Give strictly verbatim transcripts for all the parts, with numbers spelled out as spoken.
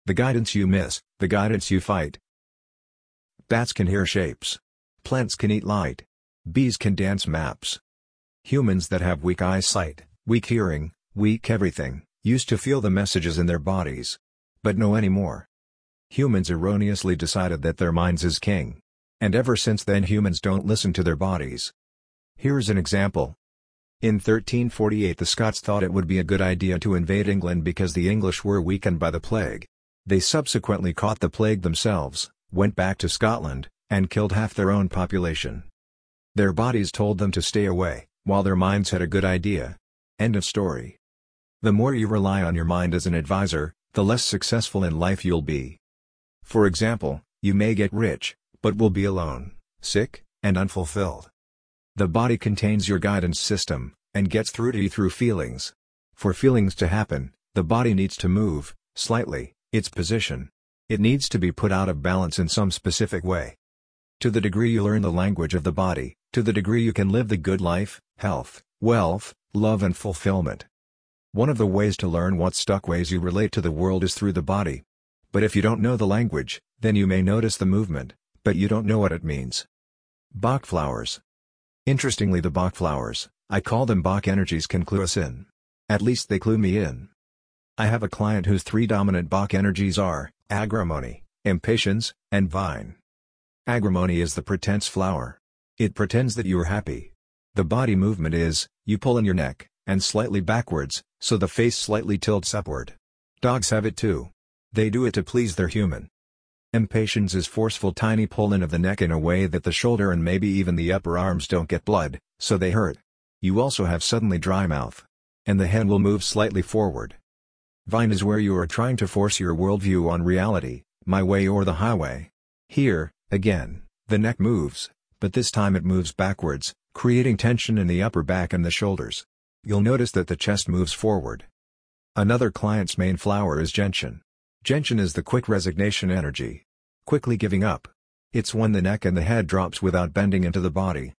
The guidance you miss, the guidance you fight. Bats can hear shapes. Plants can eat light. Bees can dance maps. Humans that have weak eyesight, weak hearing, weak everything, used to feel the messages in their bodies. But no anymore. Humans erroneously decided that their minds is king. And ever since then humans don't listen to their bodies. Here's an example. In thirteen forty-eight the Scots thought it would be a good idea to invade England because the English were weakened by the plague. They subsequently caught the plague themselves, went back to Scotland, and killed half their own population. Their bodies told them to stay away, while their minds had a good idea. End of story. The more you rely on your mind as an advisor, the less successful in life you'll be. For example, you may get rich, but will be alone, sick, and unfulfilled. The body contains your guidance system, and gets through to you through feelings. For feelings to happen, the body needs to move, slightly, its position. It needs to be put out of balance in some specific way. To the degree you learn the language of the body, to the degree you can live the good life, health, wealth, love and fulfillment. One of the ways to learn what stuck ways you relate to the world is through the body. But if you don't know the language, then you may notice the movement, but you don't know what it means. Bach flowers. Interestingly, the Bach flowers, I call them Bach energies, can clue us in. At least they clue me in. I have a client whose three dominant Bach energies are agrimony, impatience, and vine. Agrimony is the pretense flower. It pretends that you are happy. The body movement is, you pull in your neck, and slightly backwards, so the face slightly tilts upward. Dogs have it too. They do it to please their human. Impatience is forceful tiny pull in of the neck in a way that the shoulder and maybe even the upper arms don't get blood, so they hurt. You also have suddenly dry mouth. And the head will move slightly forward. Vine is where you are trying to force your worldview on reality, my way or the highway. Here, again, the neck moves, but this time it moves backwards, creating tension in the upper back and the shoulders. You'll notice that the chest moves forward. Another client's main flower is gentian. Gentian is the quick resignation energy. Quickly giving up. It's when the neck and the head drops without bending into the body.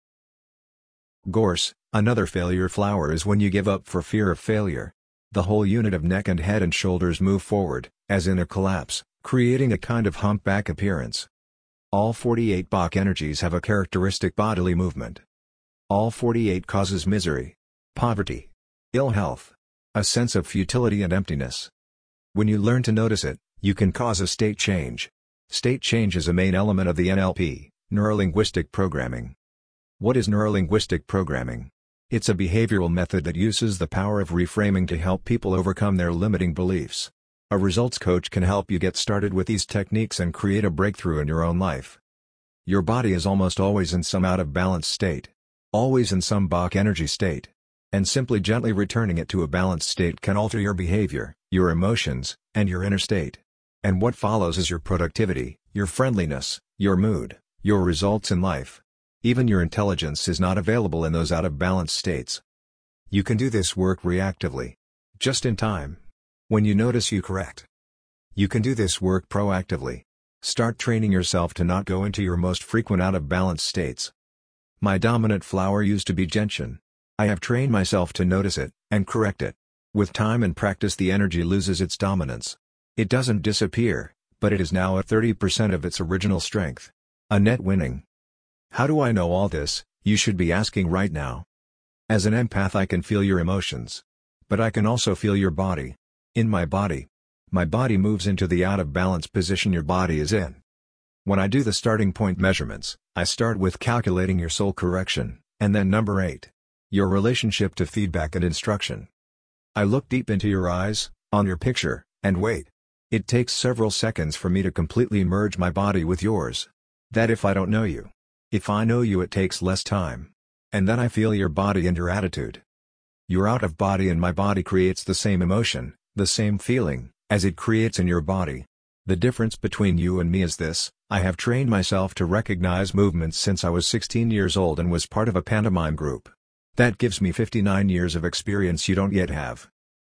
Gorse, another failure flower, is when you give up for fear of failure. The whole unit of neck and head and shoulders move forward, as in a collapse, creating a kind of humpback appearance. All forty-eight Bach energies have a characteristic bodily movement. All forty-eight causes misery, poverty, ill health, a sense of futility and emptiness. When you learn to notice it, you can cause a state change. State change is a main element of the N L P, Neuro-Linguistic Programming. What is Neuro-Linguistic Programming? It's a behavioral method that uses the power of reframing to help people overcome their limiting beliefs. A results coach can help you get started with these techniques and create a breakthrough in your own life. Your body is almost always in some out of balance state. Always in some Bach energy state. And simply gently returning it to a balanced state can alter your behavior, your emotions, and your inner state. And what follows is your productivity, your friendliness, your mood, your results in life. Even your intelligence is not available in those out of balance states. You can do this work reactively. Just in time. When you notice you correct. You can do this work proactively. Start training yourself to not go into your most frequent out of balance states. My dominant flower used to be gentian. I have trained myself to notice it, and correct it. With time and practice the energy loses its dominance. It doesn't disappear, but it is now at thirty percent of its original strength. A net winning. How do I know all this, you should be asking right now. As an empath I can feel your emotions. But I can also feel your body. In my body. My body moves into the out of balance position your body is in. When I do the starting point measurements, I start with calculating your soul correction, and then number eight. Your relationship to feedback and instruction. I look deep into your eyes, on your picture, and wait. It takes several seconds for me to completely merge my body with yours. That if I don't know you. If I know you it takes less time. And then I feel your body and your attitude. Your out of body and my body creates the same emotion, the same feeling, as it creates in your body. The difference between you and me is this: I have trained myself to recognize movements since I was sixteen years old and was part of a pantomime group. That gives me fifty-nine years of experience you don't yet have.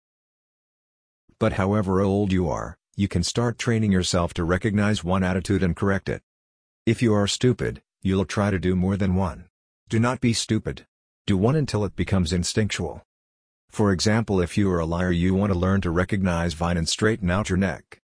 But however old you are, you can start training yourself to recognize one attitude and correct it. If you are stupid, you'll try to do more than one. Do not be stupid. Do one until it becomes instinctual. For example, if you are a liar you want to learn to recognize vine and straighten out your neck.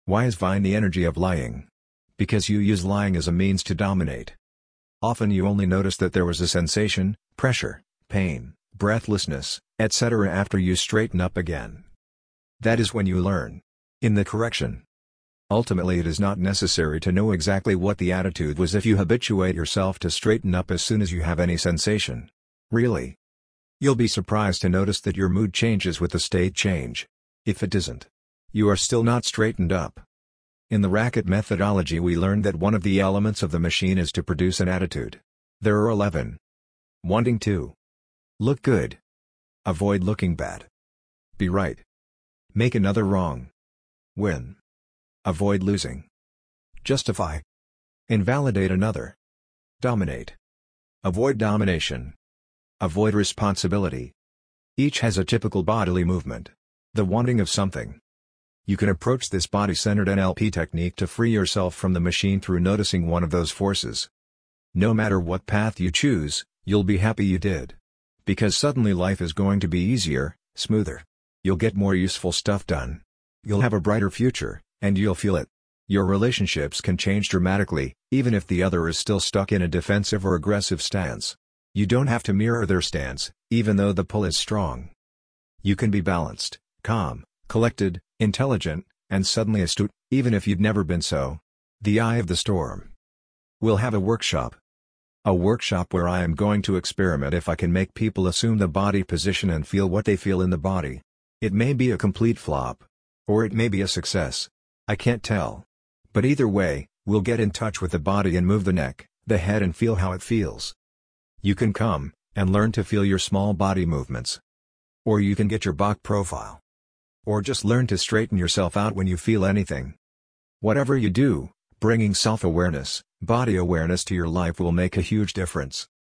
Why is Vine the energy of lying? Because you use lying as a means to dominate. Often you only notice that there was a sensation, pressure, pain, breathlessness, et cetera after you straighten up again. That is when you learn. In the correction. Ultimately, it is not necessary to know exactly what the attitude was if you habituate yourself to straighten up as soon as you have any sensation. Really. You'll be surprised to notice that your mood changes with the state change. If it doesn't, you are still not straightened up. In the racket methodology, we learned that one of the elements of the machine is to produce an attitude. There are eleven. Wanting to look good. Avoid looking bad. Be right. Make another wrong. Win. Avoid losing. Justify. Invalidate another. Dominate. Avoid domination. Avoid responsibility. Each has a typical bodily movement. The wanting of something. You can approach this body-centered N L P technique to free yourself from the machine through noticing one of those forces. No matter what path you choose, you'll be happy you did. Because suddenly life is going to be easier, smoother. You'll get more useful stuff done. You'll have a brighter future, and you'll feel it. Your relationships can change dramatically, even if the other is still stuck in a defensive or aggressive stance. You don't have to mirror their stance, even though the pull is strong. You can be balanced, calm, collected, intelligent, and suddenly astute, even if you'd never been so. The eye of the storm. We'll have a workshop. A workshop where I am going to experiment if I can make people assume the body position and feel what they feel in the body. It may be a complete flop. Or it may be a success. I can't tell. But either way, we'll get in touch with the body and move the neck, the head and feel how it feels. You can come, and learn to feel your small body movements. Or you can get your Bach profile. Or just learn to straighten yourself out when you feel anything. Whatever you do, bringing self-awareness, body awareness to your life will make a huge difference.